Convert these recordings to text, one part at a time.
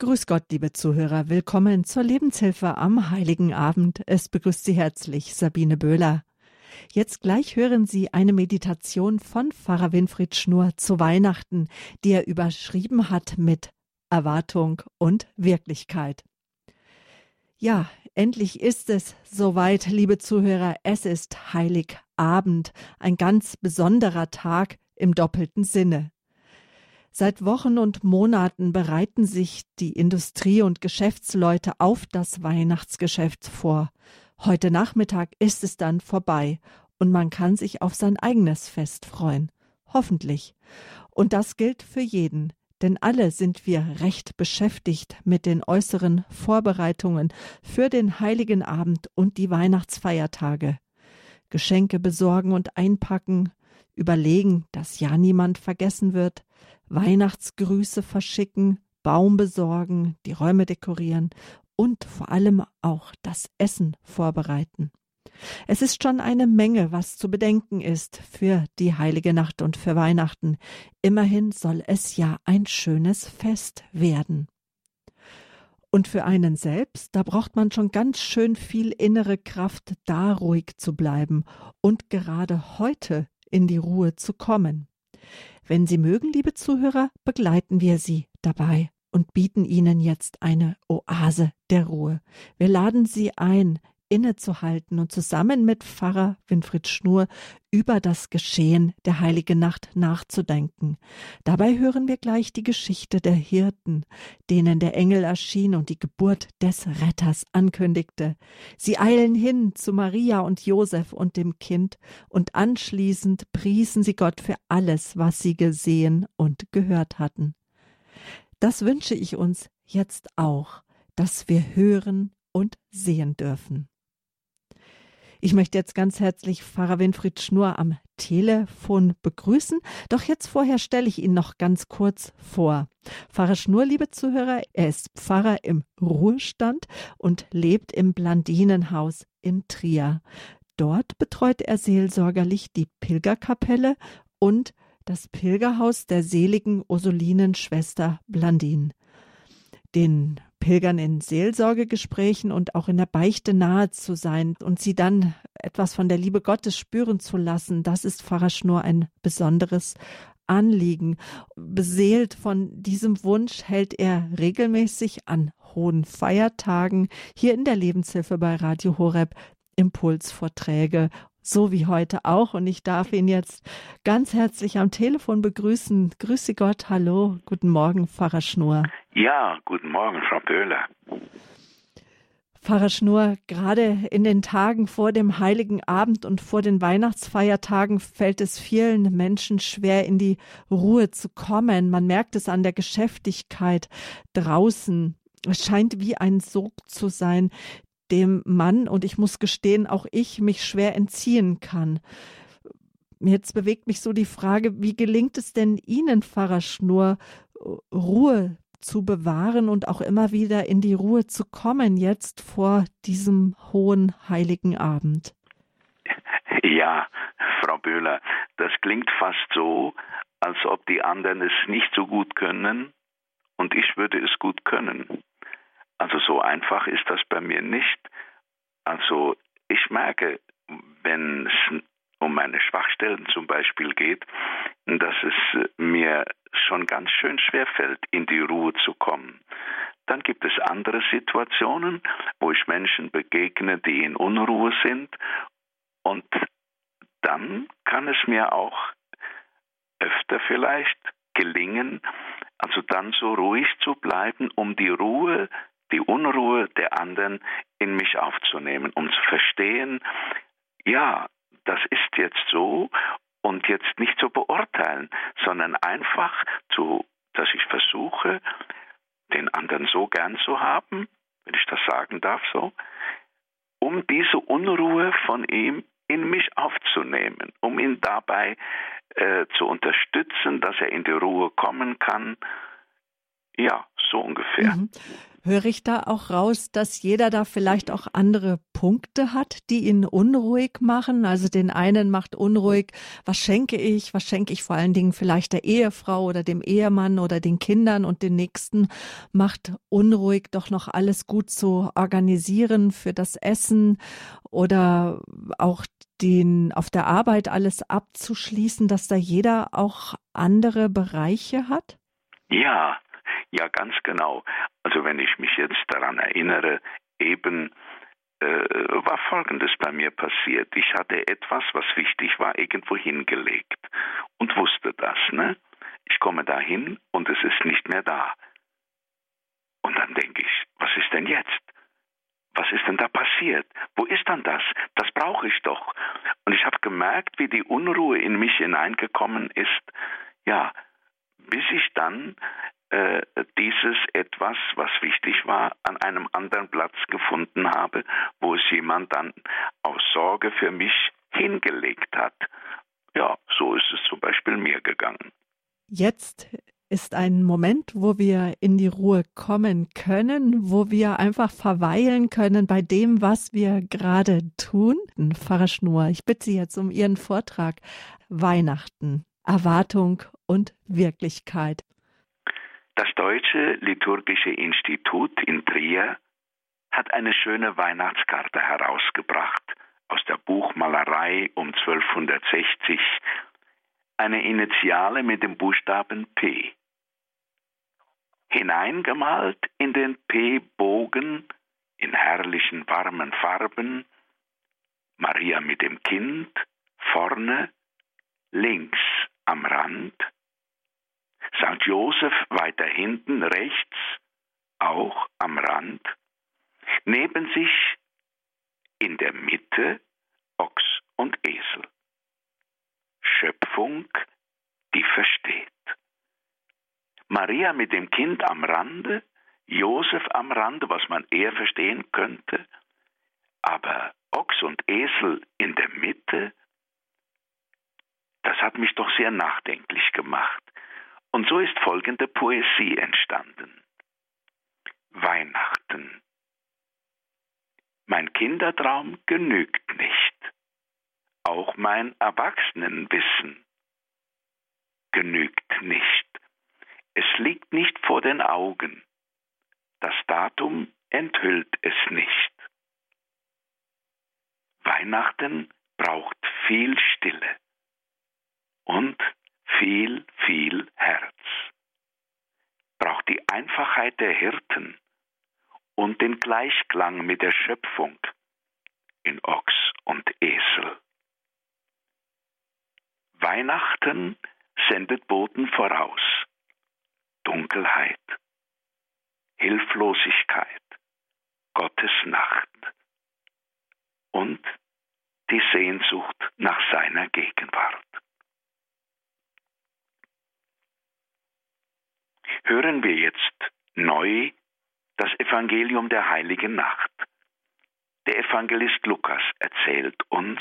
Grüß Gott, liebe Zuhörer. Willkommen zur Lebenshilfe am Heiligen Abend. Es begrüßt Sie herzlich Sabine Böhler. Jetzt gleich hören Sie eine Meditation von Pfarrer Winfried Schnurr zu Weihnachten, die er überschrieben hat mit Erwartung und Wirklichkeit. Ja, endlich ist es soweit, liebe Zuhörer. Es ist Heiligabend, ein ganz besonderer Tag im doppelten Sinne. Seit Wochen und Monaten bereiten sich die Industrie- und Geschäftsleute auf das Weihnachtsgeschäft vor. Heute Nachmittag ist es dann vorbei und man kann sich auf sein eigenes Fest freuen. Hoffentlich. Und das gilt für jeden, denn alle sind wir recht beschäftigt mit den äußeren Vorbereitungen für den Heiligen Abend und die Weihnachtsfeiertage. Geschenke besorgen und einpacken, überlegen, dass ja niemand vergessen wird, Weihnachtsgrüße verschicken, Baum besorgen, die Räume dekorieren und vor allem auch das Essen vorbereiten. Es ist schon eine Menge, was zu bedenken ist für die Heilige Nacht und für Weihnachten. Immerhin soll es ja ein schönes Fest werden. Und für einen selbst, da braucht man schon ganz schön viel innere Kraft, da ruhig zu bleiben und gerade heute in die Ruhe zu kommen. Wenn Sie mögen, liebe Zuhörer, begleiten wir Sie dabei und bieten Ihnen jetzt eine Oase der Ruhe. Wir laden Sie ein, innezuhalten und zusammen mit Pfarrer Winfried Schnurr über das Geschehen der Heiligen Nacht nachzudenken. Dabei hören wir gleich die Geschichte der Hirten, denen der Engel erschien und die Geburt des Retters ankündigte. Sie eilen hin zu Maria und Josef und dem Kind und anschließend priesen sie Gott für alles, was sie gesehen und gehört hatten. Das wünsche ich uns jetzt auch, dass wir hören und sehen dürfen. Ich möchte jetzt ganz herzlich Pfarrer Winfried Schnurr am Telefon begrüßen. Doch jetzt vorher stelle ich ihn noch ganz kurz vor. Pfarrer Schnurr, liebe Zuhörer, er ist Pfarrer im Ruhestand und lebt im Blandinenhaus in Trier. Dort betreut er seelsorgerlich die Pilgerkapelle und das Pilgerhaus der seligen Ursulinenschwester Blandin. Den Pilgern in Seelsorgegesprächen und auch in der Beichte nahe zu sein und sie dann etwas von der Liebe Gottes spüren zu lassen, das ist Pfarrer Schnurr ein besonderes Anliegen. Beseelt von diesem Wunsch hält er regelmäßig an hohen Feiertagen hier in der Lebenshilfe bei Radio Horeb Impulsvorträge, so wie heute auch. Und ich darf ihn jetzt ganz herzlich am Telefon begrüßen. Grüße Gott, hallo, guten Morgen, Pfarrer Schnurr. Ja, guten Morgen, Frau Böhler. Pfarrer Schnurr, gerade in den Tagen vor dem Heiligen Abend und vor den Weihnachtsfeiertagen fällt es vielen Menschen schwer, in die Ruhe zu kommen. Man merkt es an der Geschäftigkeit draußen. Es scheint wie ein Sog zu sein, dem Mann, und ich muss gestehen, auch ich mich schwer entziehen kann. Jetzt bewegt mich so die Frage, wie gelingt es denn Ihnen, Pfarrer Schnurr, Ruhe zu bewahren und auch immer wieder in die Ruhe zu kommen, jetzt vor diesem hohen Heiligen Abend? Ja, Frau Böhler, das klingt fast so, als ob die anderen es nicht so gut können und ich würde es gut können. Also so einfach ist das bei mir nicht. Also ich merke, wenn es um meine Schwachstellen zum Beispiel geht, dass es mir schon ganz schön schwer fällt, in die Ruhe zu kommen. Dann gibt es andere Situationen, wo ich Menschen begegne, die in Unruhe sind, und dann kann es mir auch öfter vielleicht gelingen, also dann so ruhig zu bleiben, um die Ruhe, die Unruhe der anderen in mich aufzunehmen, um zu verstehen, ja, das ist jetzt so, und jetzt nicht zu beurteilen, sondern einfach dass ich versuche, den anderen so gern zu haben, wenn ich das sagen darf so, um diese Unruhe von ihm in mich aufzunehmen, um ihn dabei zu unterstützen, dass er in die Ruhe kommen kann. Ja, so ungefähr. Höre ich da auch raus, dass jeder da vielleicht auch andere Punkte hat, die ihn unruhig machen? Also den einen macht unruhig, was schenke ich? Was schenke ich vor allen Dingen vielleicht der Ehefrau oder dem Ehemann oder den Kindern, und den nächsten macht unruhig, doch noch alles gut zu organisieren für das Essen oder auch den auf der Arbeit alles abzuschließen, dass da jeder auch andere Bereiche hat? Ja, ja, ganz genau. Also wenn ich mich jetzt daran erinnere, eben war Folgendes bei mir passiert. Ich hatte etwas, was wichtig war, irgendwo hingelegt und wusste das. Ne? Ich komme dahin und es ist nicht mehr da. Und dann denke ich, was ist denn jetzt? Was ist denn da passiert? Wo ist dann das? Das brauche ich doch. Und ich habe gemerkt, wie die Unruhe in mich hineingekommen ist. Ja, bis ich dann dieses etwas, was wichtig war, an einem anderen Platz gefunden habe, wo es jemand dann aus Sorge für mich hingelegt hat. Ja, so ist es zum Beispiel mir gegangen. Jetzt ist ein Moment, wo wir in die Ruhe kommen können, wo wir einfach verweilen können bei dem, was wir gerade tun. Pfarrer Schnur, ich bitte Sie jetzt um Ihren Vortrag. Weihnachten, Erwartung und Wirklichkeit. Das Deutsche Liturgische Institut in Trier hat eine schöne Weihnachtskarte herausgebracht aus der Buchmalerei um 1260, eine Initiale mit dem Buchstaben P. Hineingemalt in den P-Bogen in herrlichen warmen Farben, Maria mit dem Kind vorne, links am Rand, St. Josef weiter hinten rechts, auch am Rand, neben sich in der Mitte Ochs und Esel. Schöpfung, die versteht. Maria mit dem Kind am Rande, Josef am Rande, was man eher verstehen könnte, aber Ochs und Esel in der Mitte, das hat mich doch sehr nachdenklich gemacht. Und so ist folgende Poesie entstanden. Weihnachten. Mein Kindertraum genügt nicht. Auch mein Erwachsenenwissen genügt nicht. Es liegt nicht vor den Augen. Das Datum enthüllt es nicht. Weihnachten braucht viel Stille und viel, viel Herz. Braucht die Einfachheit der Hirten und den Gleichklang mit der Schöpfung in Ochs und Esel. Weihnachten sendet Boten voraus. Dunkelheit, Hilflosigkeit, Gottes Nacht und die Sehnsucht nach seiner Gegenwart. Hören wir jetzt neu das Evangelium der Heiligen Nacht. Der Evangelist Lukas erzählt uns: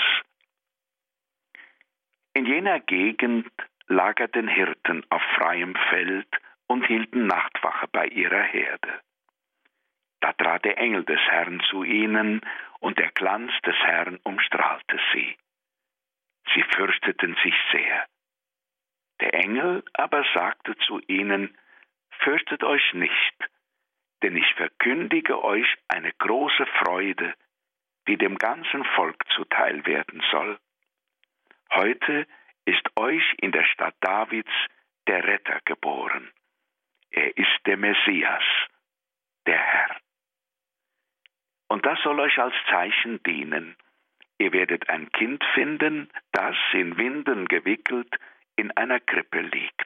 In jener Gegend lagerten Hirten auf freiem Feld und hielten Nachtwache bei ihrer Herde. Da trat der Engel des Herrn zu ihnen, und der Glanz des Herrn umstrahlte sie. Sie fürchteten sich sehr. Der Engel aber sagte zu ihnen: Fürchtet euch nicht, denn ich verkündige euch eine große Freude, die dem ganzen Volk zuteil werden soll. Heute ist euch in der Stadt Davids der Retter geboren. Er ist der Messias, der Herr. Und das soll euch als Zeichen dienen. Ihr werdet ein Kind finden, das in Windeln gewickelt in einer Krippe liegt.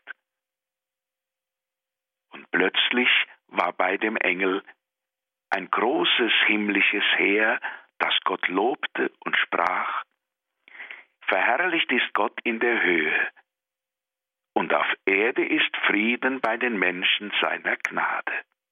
Und plötzlich war bei dem Engel ein großes himmlisches Heer, das Gott lobte und sprach: Verherrlicht ist Gott in der Höhe, und auf Erde ist Frieden bei den Menschen seiner Gnade.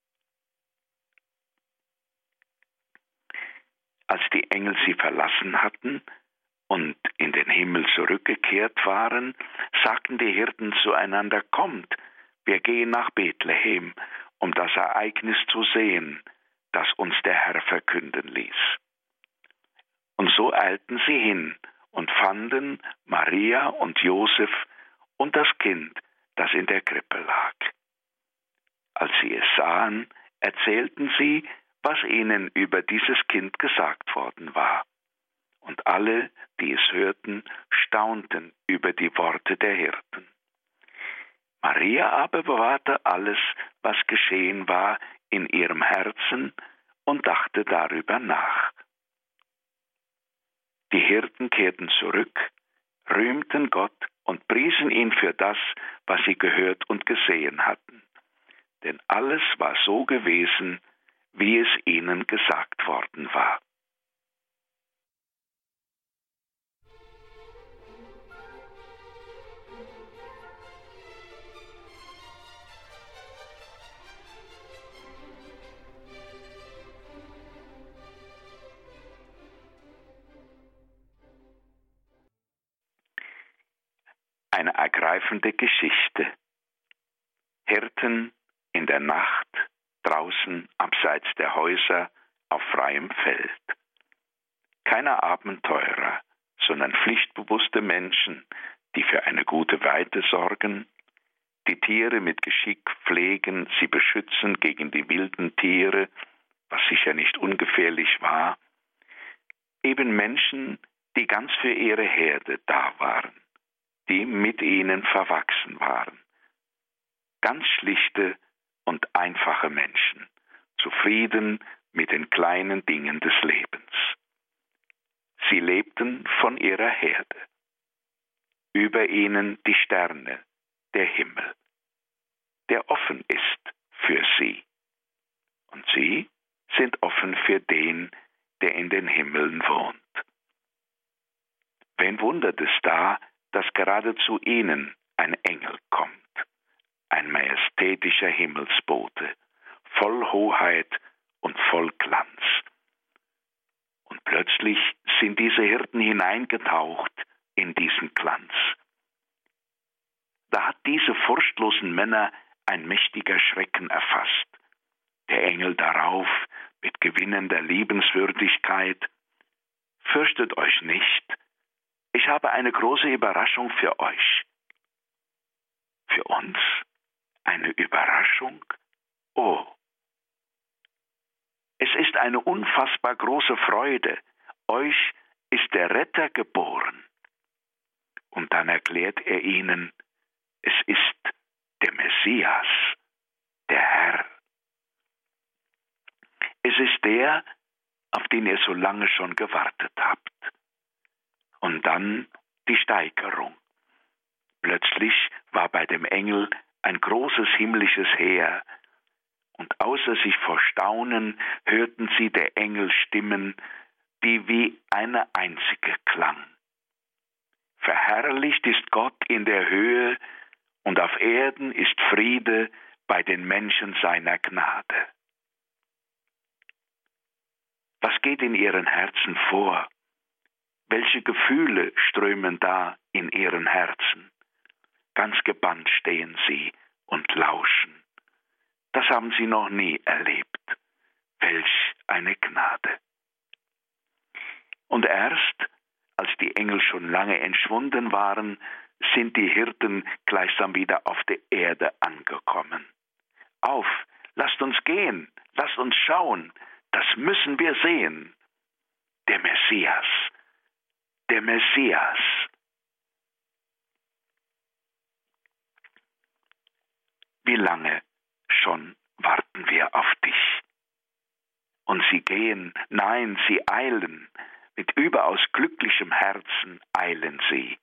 Als die Engel sie verlassen hatten und in den Himmel zurückgekehrt waren, sagten die Hirten zueinander: Kommt, wir gehen nach Bethlehem um das Ereignis zu sehen, das uns der Herr verkünden ließ. Und so eilten sie hin und fanden Maria und Josef und das Kind, das in der Krippe lag. Als sie es sahen, erzählten sie, was ihnen über dieses Kind gesagt worden war. Und alle, die es hörten, staunten über die Worte der Hirten. Maria aber bewahrte alles, was geschehen war, in ihrem Herzen und dachte darüber nach. Die Hirten kehrten zurück, rühmten Gott und priesen ihn für das, was sie gehört und gesehen hatten. Denn alles war so gewesen, wie es ihnen gesagt worden war. Eine ergreifende Geschichte. Hirten in der Nacht, draußen abseits der Häuser, auf freiem Feld. Keine Abenteurer, sondern pflichtbewusste Menschen, die für eine gute Weide sorgen, die Tiere mit Geschick pflegen, sie beschützen gegen die wilden Tiere, was sicher nicht ungefährlich war. Eben Menschen, die ganz für ihre Herde da waren, die mit ihnen verwachsen waren. Ganz schlichte und einfache Menschen, zufrieden mit den kleinen Dingen des Lebens. Sie lebten von ihrer Herde. Über ihnen die Sterne, der Himmel, der offen ist für sie. Und sie sind offen für den, der in den Himmeln wohnt. Wen wundert es da, dass gerade zu ihnen ein Engel kommt, ein majestätischer Himmelsbote, voll Hoheit und voll Glanz. Und plötzlich sind diese Hirten hineingetaucht in diesen Glanz. Da hat diese furchtlosen Männer ein mächtiger Schrecken erfasst. Der Engel darauf mit gewinnender Liebenswürdigkeit: Fürchtet euch nicht, ich habe eine große Überraschung für euch. Für uns eine Überraschung? Oh! Es ist eine unfassbar große Freude. Euch ist der Retter geboren. Und dann erklärt er ihnen, es ist der Messias, der Herr. Es ist der, auf den ihr so lange schon gewartet habt. Und dann die Steigerung. Plötzlich war bei dem Engel ein großes himmlisches Heer, und außer sich vor Staunen hörten sie der Engel Stimmen, die wie eine einzige klang. Verherrlicht ist Gott in der Höhe, und auf Erden ist Friede bei den Menschen seiner Gnade. Was geht in ihren Herzen vor? Welche Gefühle strömen da in ihren Herzen? Ganz gebannt stehen sie und lauschen. Das haben sie noch nie erlebt. Welch eine Gnade. Und erst, als die Engel schon lange entschwunden waren, sind die Hirten gleichsam wieder auf der Erde angekommen. Auf, lasst uns gehen, lasst uns schauen, das müssen wir sehen. Der Messias, der Messias. Wie lange schon warten wir auf dich? Und sie gehen, nein, sie eilen, mit überaus glücklichem Herzen eilen sie,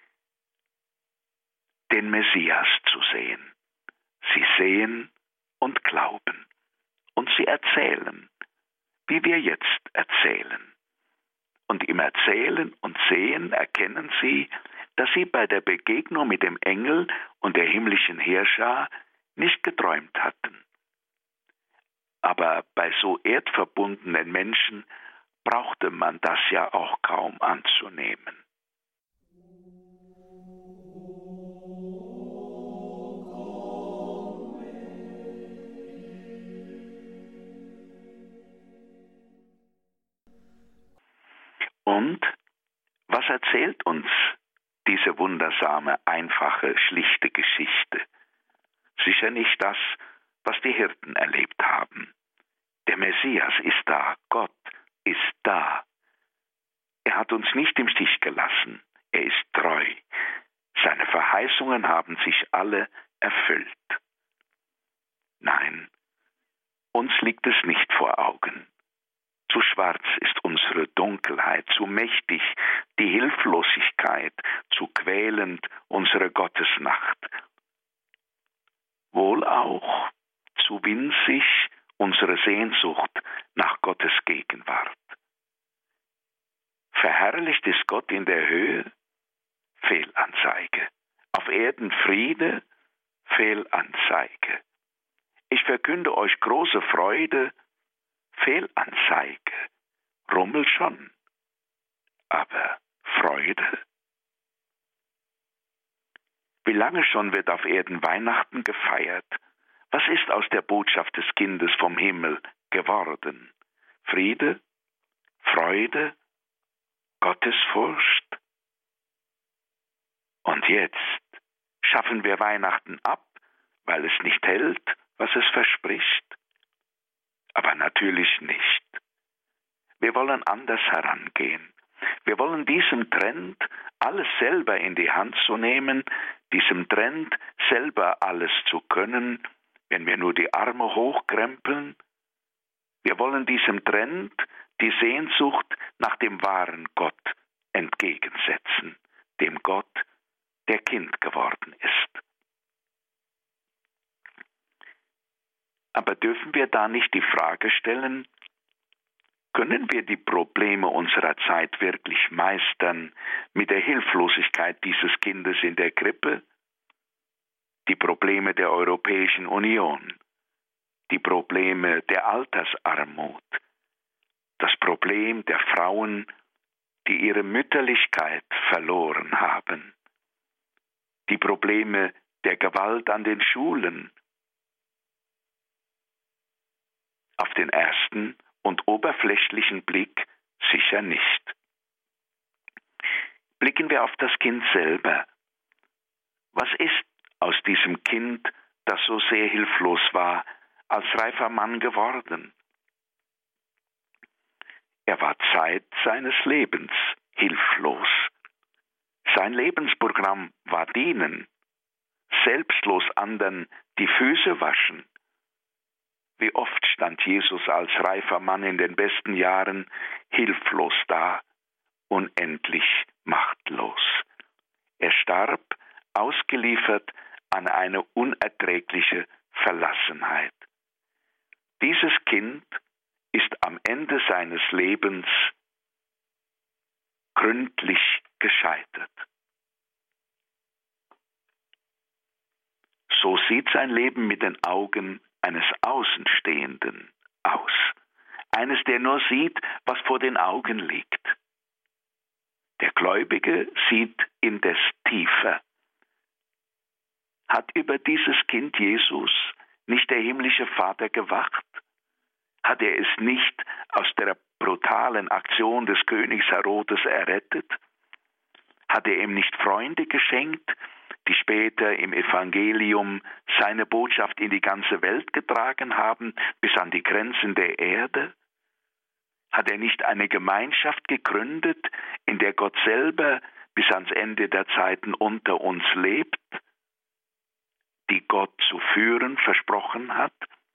den Messias zu sehen. Sie sehen und glauben, und sie erzählen, wie wir jetzt erzählen. Und im Erzählen und Sehen erkennen sie, dass sie bei der Begegnung mit dem Engel und der himmlischen Heerschar nicht geträumt hatten. Aber bei so erdverbundenen Menschen brauchte man das ja auch kaum anzunehmen. Und was erzählt uns diese wundersame, einfache, schlichte Geschichte? Sicher nicht das, was die Hirten erlebt haben. Der Messias ist da, Gott ist da. Er hat uns nicht im Stich gelassen, er ist treu. Seine Verheißungen haben sich alle erfüllt. Nein, uns liegt es nicht vor Augen. Zu schwarz ist unsere Dunkelheit, zu mächtig die Hilflosigkeit, zu quälend unsere Gottesnacht. Wohl auch zu winzig unsere Sehnsucht nach Gottes Gegenwart. Verherrlicht ist Gott in der Höhe? Fehlanzeige. Auf Erden Friede? Fehlanzeige. Ich verkünde euch große Freude? Fehlanzeige. Rummel schon. Aber Freude? Wie lange schon wird auf Erden Weihnachten gefeiert? Was ist aus der Botschaft des Kindes vom Himmel geworden? Friede? Freude? Gottesfurcht? Und jetzt schaffen wir Weihnachten ab, weil es nicht hält, was es verspricht? Aber natürlich nicht. Wir wollen anders herangehen. Wir wollen diesem Trend, alles selber in die Hand zu nehmen, diesem Trend, selber alles zu können, wenn wir nur die Arme hochkrempeln. Wir wollen diesem Trend die Sehnsucht nach dem wahren Gott entgegensetzen, dem Gott, der Kind geworden ist. Aber dürfen wir da nicht die Frage stellen, können wir die Probleme unserer Zeit wirklich meistern mit der Hilflosigkeit dieses Kindes in der Krippe? Die Probleme der Europäischen Union, die Probleme der Altersarmut, das Problem der Frauen, die ihre Mütterlichkeit verloren haben, die Probleme der Gewalt an den Schulen. Auf den ersten und oberflächlichen Blick sicher nicht. Blicken wir auf das Kind selber. Was ist aus diesem Kind, das so sehr hilflos war, als reifer Mann geworden? Er war Zeit seines Lebens hilflos. Sein Lebensprogramm war dienen, selbstlos anderen die Füße waschen. Wie oft stand Jesus als reifer Mann in den besten Jahren hilflos da, unendlich machtlos. Er starb, ausgeliefert an eine unerträgliche Verlassenheit. Dieses Kind ist am Ende seines Lebens gründlich gescheitert. So sieht sein Leben mit den Augen eines Außenstehenden aus. Eines, der nur sieht, was vor den Augen liegt. Der Gläubige sieht indes tiefer. Hat über dieses Kind Jesus nicht der himmlische Vater gewacht? Hat er es nicht aus der brutalen Aktion des Königs Herodes errettet? Hat er ihm nicht Freunde geschenkt, die später im Evangelium seine Botschaft in die ganze Welt getragen haben, bis an die Grenzen der Erde? Hat er nicht eine Gemeinschaft gegründet, in der Gott selber bis ans Ende der Zeiten unter uns lebt, die Gott zu führen versprochen hat?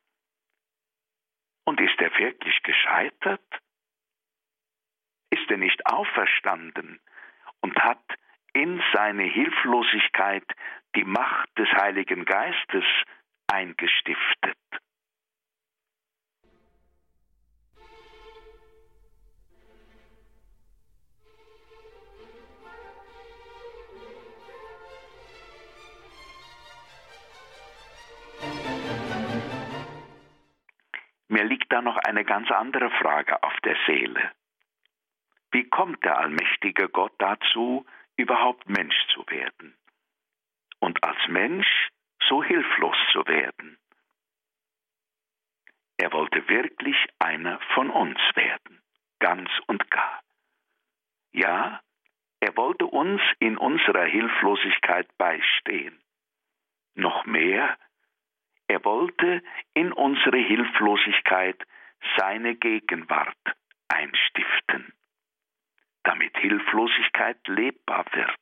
Und ist er wirklich gescheitert? Ist er nicht auferstanden und hat in seine Hilflosigkeit die Macht des Heiligen Geistes eingestiftet? Mir liegt da noch eine ganz andere Frage auf der Seele. Wie kommt der allmächtige Gott dazu, überhaupt Mensch zu werden? Und als Mensch so hilflos zu werden? Er wollte wirklich einer von uns werden, ganz und gar. Ja, er wollte uns in unserer Hilflosigkeit beistehen. Noch mehr, er wollte in unsere Hilflosigkeit seine Gegenwart einstiften, damit Hilflosigkeit lebbar wird.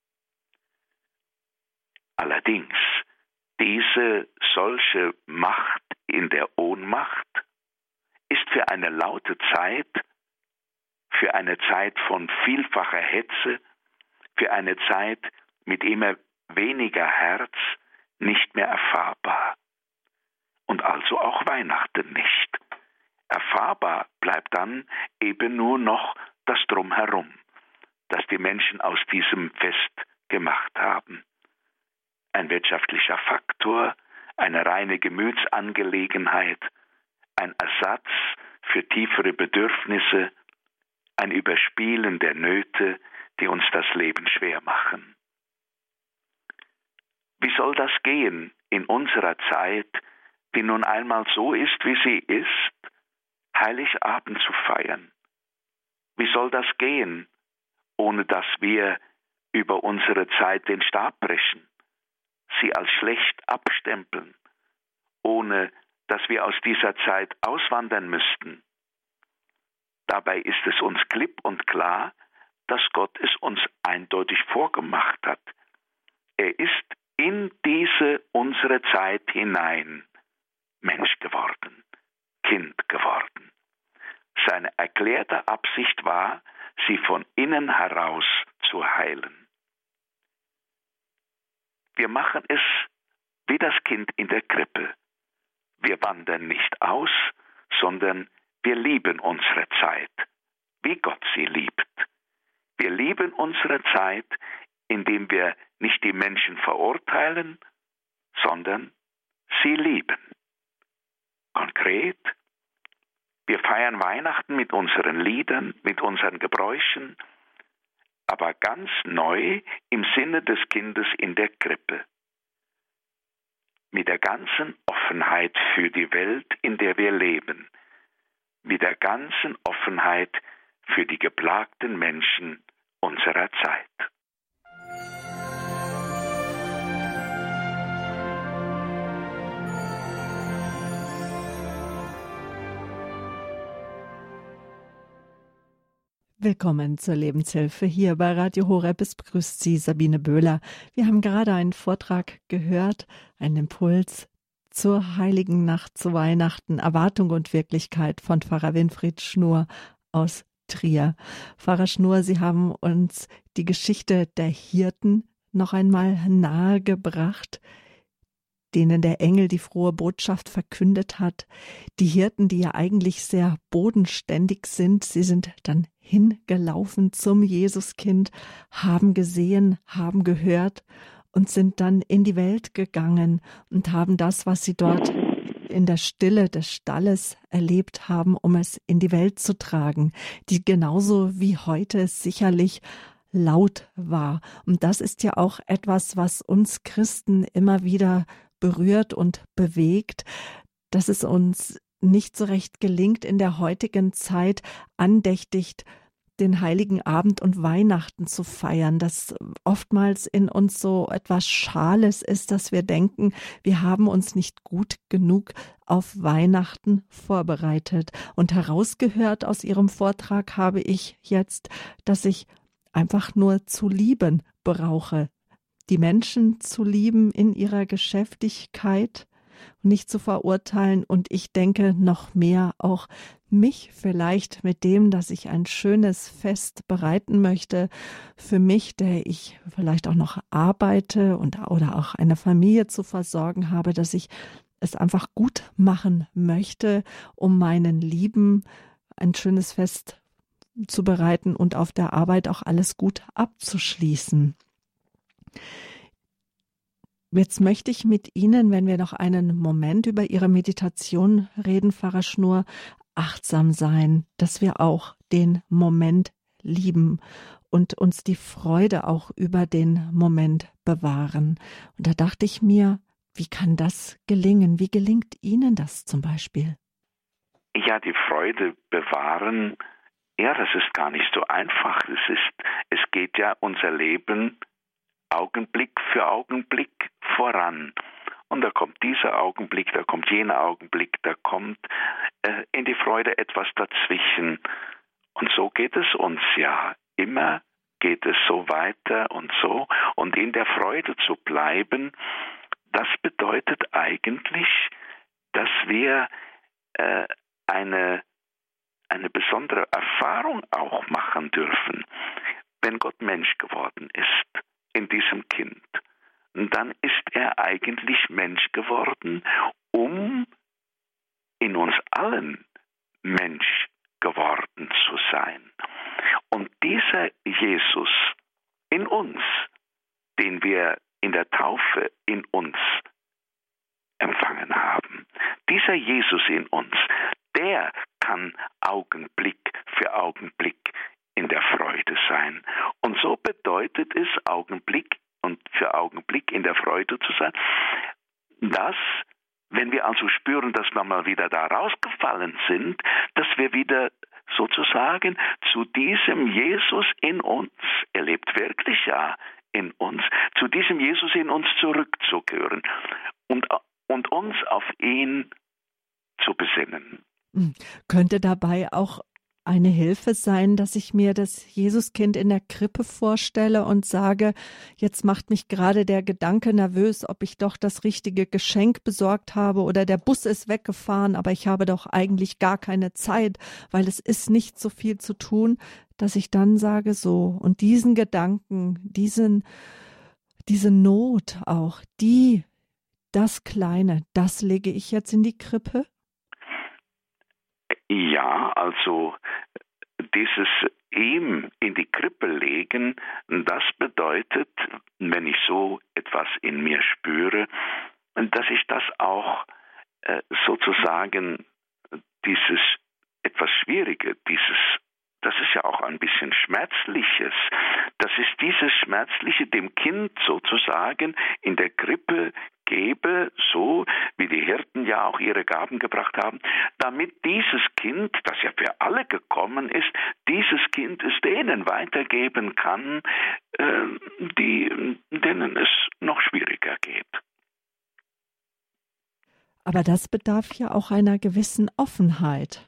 Allerdings, diese solche Macht in der Ohnmacht ist für eine laute Zeit, für eine Zeit von vielfacher Hetze, für eine Zeit mit immer weniger Herz nicht mehr erfahrbar. Und also auch Weihnachten nicht. Erfahrbar bleibt dann eben nur noch das Drumherum, das die Menschen aus diesem Fest gemacht haben. Ein wirtschaftlicher Faktor, eine reine Gemütsangelegenheit, ein Ersatz für tiefere Bedürfnisse, ein Überspielen der Nöte, die uns das Leben schwer machen. Wie soll das gehen in unserer Zeit, die nun einmal so ist, wie sie ist, Heiligabend zu feiern? Wie soll das gehen, ohne dass wir über unsere Zeit den Stab brechen, sie als schlecht abstempeln, ohne dass wir aus dieser Zeit auswandern müssten? Dabei ist es uns klipp und klar, dass Gott es uns eindeutig vorgemacht hat. Er ist in diese unsere Zeit hinein Mensch geworden, Kind geworden. Seine erklärte Absicht war, sie von innen heraus zu heilen. Wir machen es wie das Kind in der Krippe. Wir wandern nicht aus, sondern wir lieben unsere Zeit, wie Gott sie liebt. Wir lieben unsere Zeit, indem wir nicht die Menschen verurteilen, sondern sie lieben. Konkret, wir feiern Weihnachten mit unseren Liedern, mit unseren Gebräuchen, aber ganz neu im Sinne des Kindes in der Krippe. Mit der ganzen Offenheit für die Welt, in der wir leben, mit der ganzen Offenheit für die geplagten Menschen unserer Zeit. Willkommen zur Lebenshilfe hier bei Radio Horeb. Es begrüßt Sie Sabine Böhler. Wir haben gerade einen Vortrag gehört, einen Impuls zur Heiligen Nacht, zu Weihnachten, Erwartung und Wirklichkeit von Pfarrer Winfried Schnur aus Trier. Pfarrer Schnur, Sie haben uns die Geschichte der Hirten noch einmal nahegebracht, denen der Engel die frohe Botschaft verkündet hat. Die Hirten, die ja eigentlich sehr bodenständig sind, sie sind dann hingelaufen zum Jesuskind, haben gesehen, haben gehört und sind dann in die Welt gegangen und haben das, was sie dort in der Stille des Stalles erlebt haben, um es in die Welt zu tragen, die genauso wie heute sicherlich laut war. Und das ist ja auch etwas, was uns Christen immer wieder berührt und bewegt, dass es uns nicht so recht gelingt, in der heutigen Zeit andächtig den Heiligen Abend und Weihnachten zu feiern, dass oftmals in uns so etwas Schales ist, dass wir denken, wir haben uns nicht gut genug auf Weihnachten vorbereitet. Und herausgehört aus Ihrem Vortrag habe ich jetzt, dass ich einfach nur zu lieben brauche, die Menschen zu lieben in ihrer Geschäftigkeit und nicht zu verurteilen. Und ich denke noch mehr auch mich vielleicht mit dem, dass ich ein schönes Fest bereiten möchte für mich, der ich vielleicht auch noch arbeite oder auch eine Familie zu versorgen habe, dass ich es einfach gut machen möchte, um meinen Lieben ein schönes Fest zu bereiten und auf der Arbeit auch alles gut abzuschließen. Jetzt möchte ich mit Ihnen, wenn wir noch einen Moment über Ihre Meditation reden, Pfarrer Schnur, achtsam sein, dass wir auch den Moment lieben und uns die Freude auch über den Moment bewahren. Und da dachte ich mir, wie kann das gelingen? Wie gelingt Ihnen das zum Beispiel? Ja, die Freude bewahren Ja, das ist gar nicht so einfach. Es geht ja unser Leben Augenblick für Augenblick voran. Und da kommt dieser Augenblick, da kommt jener Augenblick, da kommt in die Freude etwas dazwischen. Und so geht es uns ja. Immer geht es so weiter und so. Und in der Freude zu bleiben, das bedeutet eigentlich, dass wir eine besondere Erfahrung auch machen dürfen. Wenn Gott Mensch geworden ist in diesem Kind, dann ist er eigentlich Mensch geworden, um in uns allen Mensch geworden zu sein. Und dieser Jesus in uns, den wir in der Taufe in uns empfangen haben, dieser Jesus in uns, der kann Augenblick für Augenblick in der Freude sein. Und so bedeutet es, Augenblick und für Augenblick in der Freude zu sein, dass, wenn wir also spüren, dass wir mal wieder da rausgefallen sind, dass wir wieder sozusagen zu diesem Jesus in uns, er lebt wirklich ja in uns, zu diesem Jesus in uns zurückzukehren und uns auf ihn zu besinnen. Könnte dabei auch eine Hilfe sein, dass ich mir das Jesuskind in der Krippe vorstelle und sage, jetzt macht mich gerade der Gedanke nervös, ob ich doch das richtige Geschenk besorgt habe oder der Bus ist weggefahren, aber ich habe doch eigentlich gar keine Zeit, weil es ist nicht so viel zu tun, dass ich dann sage so und diesen Gedanken, diese Not auch, das Kleine, das lege ich jetzt in die Krippe? Ja, also dieses ihm in die Krippe legen, das bedeutet, wenn ich so etwas in mir spüre, dass ich das auch sozusagen dieses etwas Schwierige, das ist ja auch ein bisschen Schmerzliches. Das ist dieses Schmerzliche dem Kind sozusagen in der Krippe gebe, so wie die Hirten ja auch ihre Gaben gebracht haben, damit dieses Kind, das ja für alle gekommen ist, dieses Kind es denen weitergeben kann, denen es noch schwieriger geht. Aber das bedarf ja auch einer gewissen Offenheit.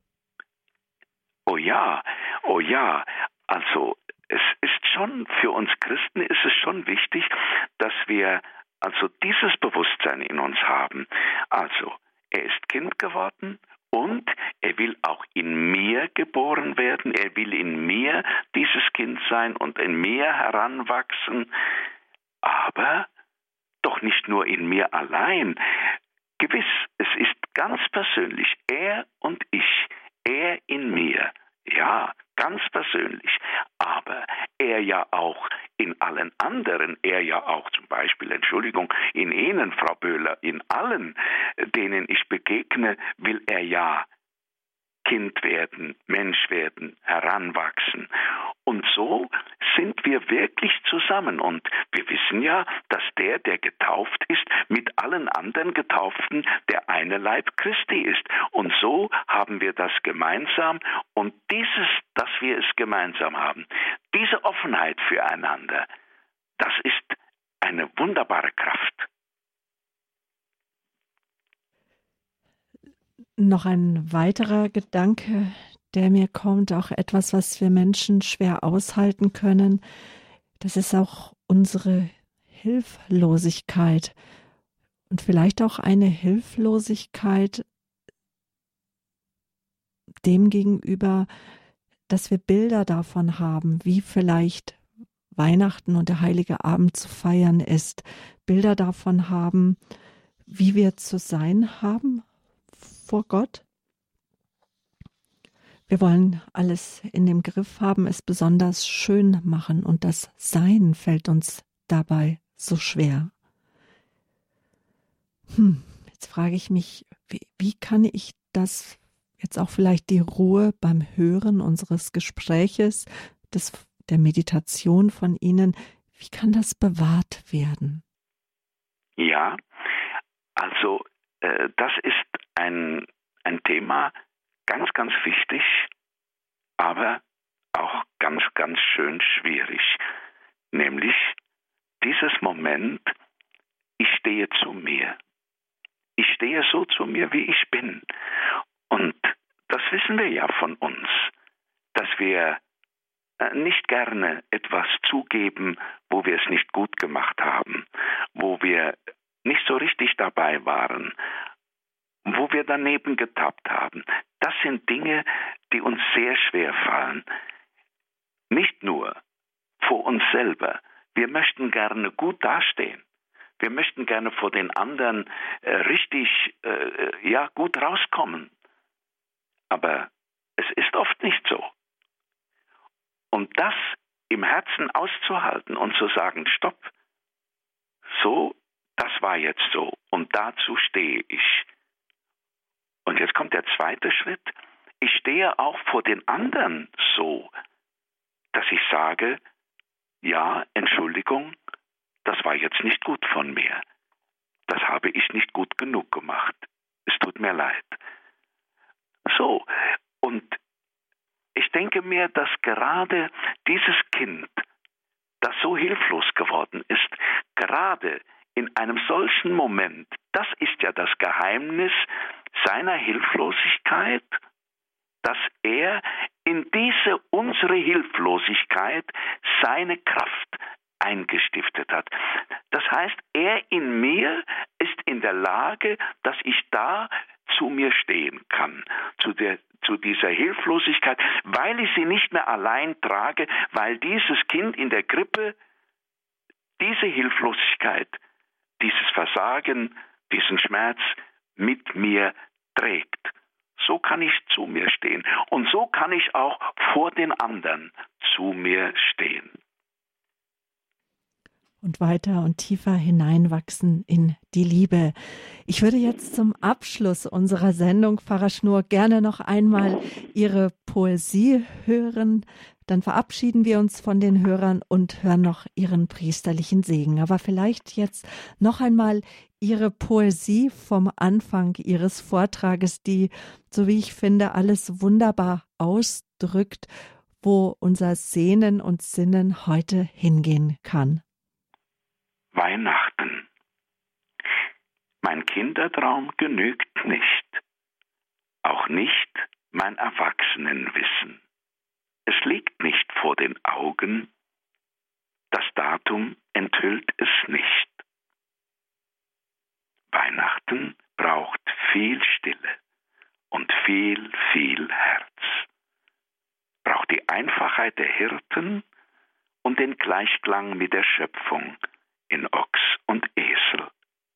Oh ja, also es ist schon, für uns Christen ist es schon wichtig, dass wir also dieses Bewusstsein in uns haben. Also, er ist Kind geworden und er will auch in mir geboren werden, er will in mir dieses Kind sein und in mir heranwachsen, aber doch nicht nur in mir allein. Gewiss, es ist ganz persönlich, er und ich, er in mir, ja, ganz persönlich, aber er ja auch in allen anderen, er ja auch zum Beispiel, in Ihnen, Frau Böhler, in allen, denen ich begegne, will er ja Kind werden, Mensch werden, heranwachsen. Und so sind wir wirklich zusammen. Und wir wissen ja, dass der getauft ist, mit allen anderen Getauften der eine Leib Christi ist. Und so haben wir das gemeinsam. Und dass wir es gemeinsam haben, diese Offenheit füreinander, das ist eine wunderbare Kraft. Noch ein weiterer Gedanke, der mir kommt, auch etwas, was wir Menschen schwer aushalten können, das ist auch unsere Hilflosigkeit und vielleicht auch eine Hilflosigkeit dem gegenüber, dass wir Bilder davon haben, wie vielleicht Weihnachten und der Heilige Abend zu feiern ist, Bilder davon haben, wie wir zu sein haben vor Gott. Wir wollen alles in dem Griff haben, es besonders schön machen und das Sein fällt uns dabei so schwer. Jetzt frage ich mich, wie kann ich das jetzt auch vielleicht die Ruhe beim Hören unseres Gespräches, der Meditation von Ihnen, wie kann das bewahrt werden? Ja, also das ist ein Thema ganz, ganz wichtig, aber auch ganz, ganz schön schwierig. Nämlich dieses Moment, ich stehe zu mir. Ich stehe so zu mir, wie ich bin. Und das wissen wir ja von uns, dass wir nicht gerne etwas zugeben, wo wir es nicht gut gemacht haben, wo wir nicht so richtig dabei waren, wo wir daneben getappt haben. Das sind Dinge, die uns sehr schwer fallen. Nicht nur vor uns selber. Wir möchten gerne gut dastehen. Wir möchten gerne vor den anderen richtig gut rauskommen. Aber es ist oft nicht so. Und das im Herzen auszuhalten und zu sagen, stopp, so, das war jetzt so und dazu stehe ich. Und jetzt kommt der zweite Schritt. Ich stehe auch vor den anderen so, dass ich sage, ja, Entschuldigung, das war jetzt nicht gut von mir. Das habe ich nicht gut genug gemacht. Es tut mir leid. So, und ich denke mir, dass gerade dieses Kind, das so hilflos geworden ist, gerade in einem solchen Moment, das ist ja das Geheimnis seiner Hilflosigkeit, dass er in diese unsere Hilflosigkeit seine Kraft eingestiftet hat. Das heißt, er in mir ist in der Lage, dass ich da zu mir stehen kann, zu dieser Hilflosigkeit, weil ich sie nicht mehr allein trage, weil dieses Kind in der Krippe diese Hilflosigkeit, dieses Versagen, diesen Schmerz mit mir trägt. So kann ich zu mir stehen und so kann ich auch vor den anderen zu mir stehen. Und weiter und tiefer hineinwachsen in die Liebe. Ich würde jetzt zum Abschluss unserer Sendung, Pfarrer Schnurr, gerne noch einmal Ihre Poesie hören. Dann verabschieden wir uns von den Hörern und hören noch Ihren priesterlichen Segen. Aber vielleicht jetzt noch einmal Ihre Poesie vom Anfang Ihres Vortrages, die, so wie ich finde, alles wunderbar ausdrückt, wo unser Sehnen und Sinnen heute hingehen kann. Weihnachten. Mein Kindertraum genügt nicht, auch nicht mein Erwachsenenwissen. Es liegt nicht vor den Augen, das Datum enthüllt es nicht. Weihnachten braucht viel Stille und viel, viel Herz. Braucht die Einfachheit der Hirten und den Gleichklang mit der Schöpfung in Ochs und Esel.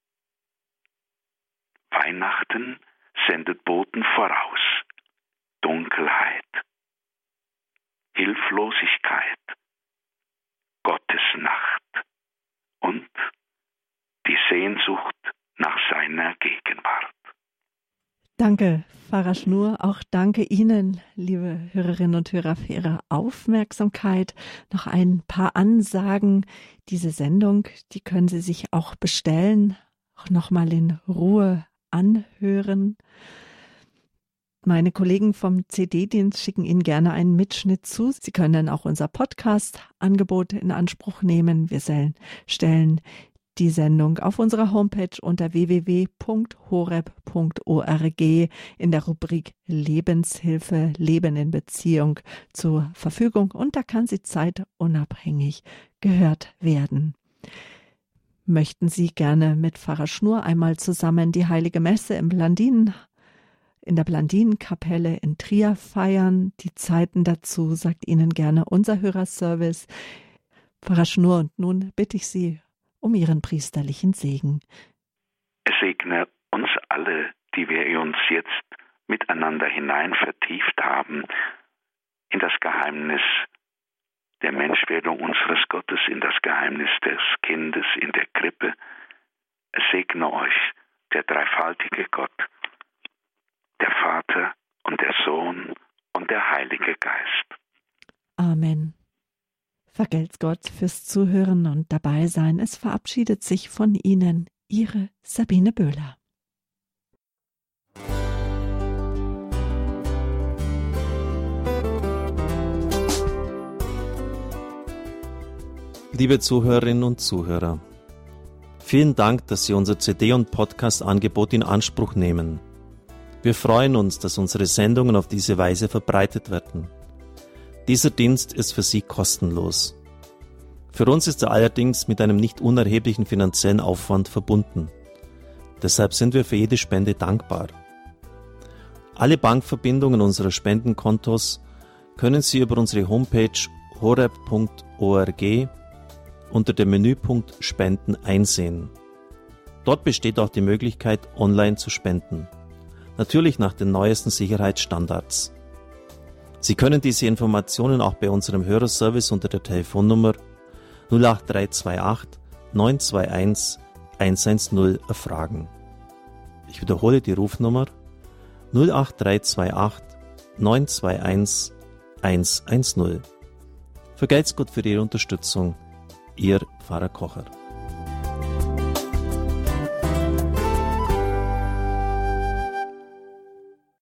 Weihnachten sendet Boten voraus, Dunkelheit, Hilflosigkeit, Gottesnacht und die Sehnsucht nach seiner Gegenwart. Danke, Pfarrer Schnurr. Auch danke Ihnen, liebe Hörerinnen und Hörer, für Ihre Aufmerksamkeit. Noch ein paar Ansagen. Diese Sendung, die können Sie sich auch bestellen, auch nochmal in Ruhe anhören. Meine Kollegen vom CD-Dienst schicken Ihnen gerne einen Mitschnitt zu. Sie können dann auch unser Podcast-Angebot in Anspruch nehmen. Wir stellen die Sendung auf unserer Homepage unter www.horeb.org in der Rubrik Lebenshilfe, Leben in Beziehung zur Verfügung und da kann sie zeitunabhängig gehört werden. Möchten Sie gerne mit Pfarrer Schnurr einmal zusammen die Heilige Messe in der Blandinenkapelle in Trier feiern? Die Zeiten dazu sagt Ihnen gerne unser Hörerservice. Pfarrer Schnurr, und nun bitte ich Sie um Ihren priesterlichen Segen. Es segne uns alle, die wir uns jetzt miteinander hinein vertieft haben, in das Geheimnis der Menschwerdung unseres Gottes, in das Geheimnis des Kindes in der Krippe. Es segne euch der dreifaltige Gott, der Vater und der Sohn und der Heilige Geist. Amen. Vergelt's Gott fürs Zuhören und Dabeisein. Es verabschiedet sich von Ihnen Ihre Sabine Böhler. Liebe Zuhörerinnen und Zuhörer, vielen Dank, dass Sie unser CD- und Podcast-Angebot in Anspruch nehmen. Wir freuen uns, dass unsere Sendungen auf diese Weise verbreitet werden. Dieser Dienst ist für Sie kostenlos. Für uns ist er allerdings mit einem nicht unerheblichen finanziellen Aufwand verbunden. Deshalb sind wir für jede Spende dankbar. Alle Bankverbindungen unserer Spendenkontos können Sie über unsere Homepage horeb.org unter dem Menüpunkt Spenden einsehen. Dort besteht auch die Möglichkeit, online zu spenden. Natürlich nach den neuesten Sicherheitsstandards. Sie können diese Informationen auch bei unserem Hörerservice unter der Telefonnummer 08328 921 110 erfragen. Ich wiederhole die Rufnummer 08328 921 110. Vergelt's Gott für Ihre Unterstützung. Ihr Pfarrer Kocher.